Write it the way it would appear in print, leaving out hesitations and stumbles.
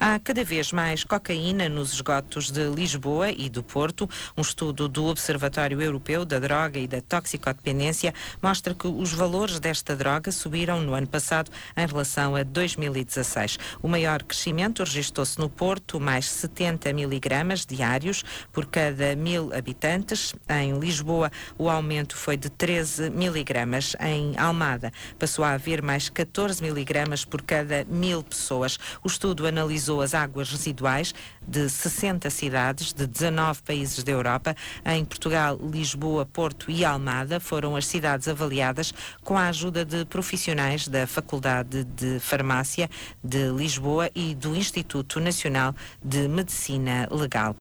Há cada vez mais cocaína nos esgotos de Lisboa e do Porto. Um estudo do Observatório Europeu da Droga e da Toxicodependência mostra que os valores desta droga subiram no ano passado em relação a 2016. O maior crescimento registrou-se no Porto, mais 70 miligramas diários por cada 1000 habitantes. Em Lisboa, o aumento foi de 13 miligramas. Em Almada, passou a haver mais 14 miligramas por cada 1000 pessoas. O estudo analisou as águas residuais de 60 cidades de 19 países da Europa. Em Portugal, Lisboa, Porto e Almada foram as cidades avaliadas com a ajuda de profissionais da Faculdade de Farmácia de Lisboa e do Instituto Nacional de Medicina Legal.